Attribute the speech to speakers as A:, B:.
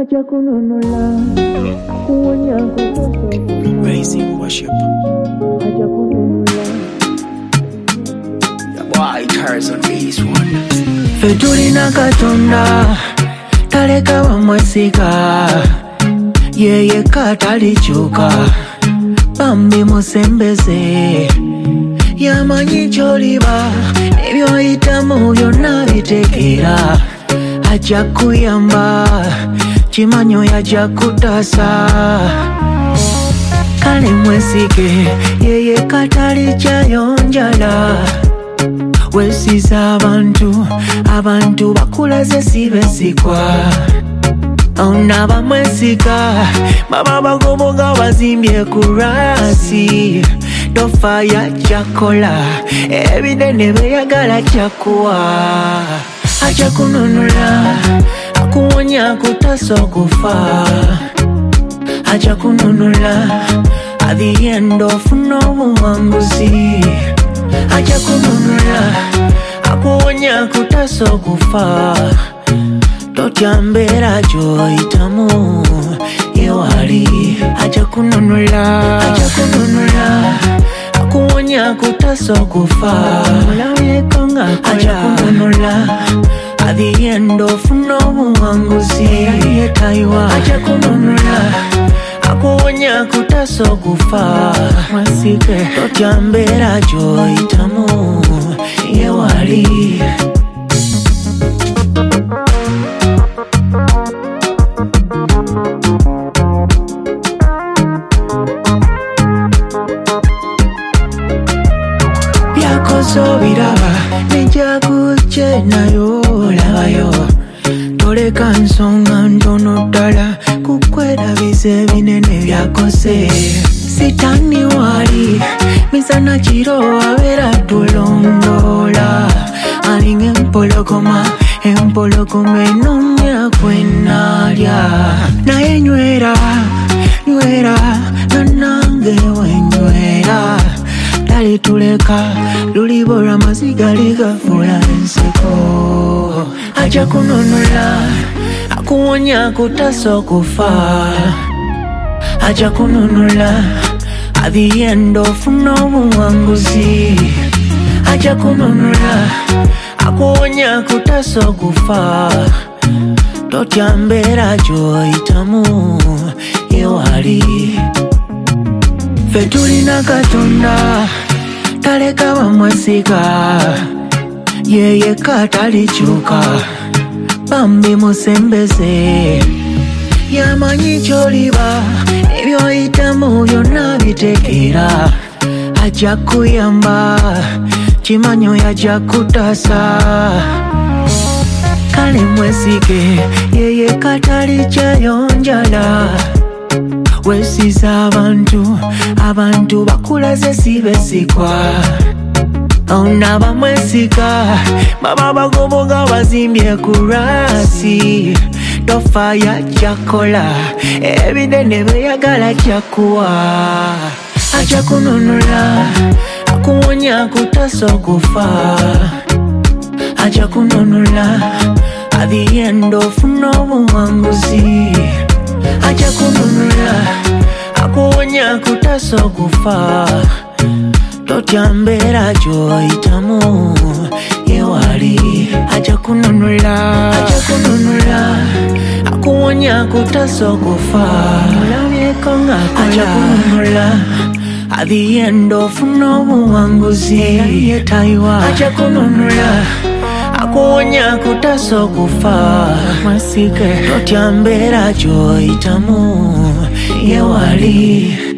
A: acha kununula kuonya kutoka
B: Raising worship.
A: acha kununula
B: The boy cars on this one.
C: Fetulina Katonda taleka bamwesiga yeye katalikyuka bambi musembeze yamanyi kyoliba nebyoyitamu byonna bitegeera ajja kuyamba kimanyo yajja kutasa kale mwesige yeye katalikyayo njala wesiza abantu bakulaze sibesigwa ona bamwesiga baba bagoboga bazimbye ku rasi tofa yajakola ebinene beyagala jakuwa aja kununula akuwonya kutasa okufa aja kununula at the end ofuna obuwanguzi aja kununula akuwonya kutasa okufa totya mbeera gy'oyitamu ewali aja kununula akuwonya kutasa okufa olabyeko ng'akola kununula at the end ofuna obuwanguzi yetayiwa aja kununula akuwonya kutasa okufa mwesike totya mbeera gy'oyitamu ewali byakozo biraba nejaguje nayo labayo toleka nsonga ntono ddala kukwerabiza ebinene byakoze sitani wali misana kiro abeera tulondola alinga empologoma enonya kwenalya naye nywera nanange wenywera talituleka lulibo lw'amaziga ligafuula enseko aja kununula akuwonya kutasa okufa aja kununula at the end ofuna obuwanguzi aja kununula akuwonya kutasa okufa totya mbeera gy'oyitamu ewali fetulina Katonda taleka bamwesiga yeye katalikyuka bambi musembeze yamanyi kyoliba ebyoyitamu byonna bitegeera ajja kuyamba kimanyo yajja kutasa kale mwesige yeye katalikyayo njala wesiza abantu bakulaze sibesigwa ona bamwesiga baba bagoboga bazimbye ku rasi tofa yajakola ebinene beyagala jakuwa aja kununula akuwonya kutasa okufa aja kununula at the end ofuna obuwanguzi aja kununula akuwonya kutasa okufa totya mbeera gy'oyitamu ewali aja kununula akuwonya kutasa okufa olabyeko ng'akola aja kununula at the end ofuna obuwanguzi yetayiwa aja kununula akuwonya kutasa okufa mwesike totya mbeera gy'oyitamu ewali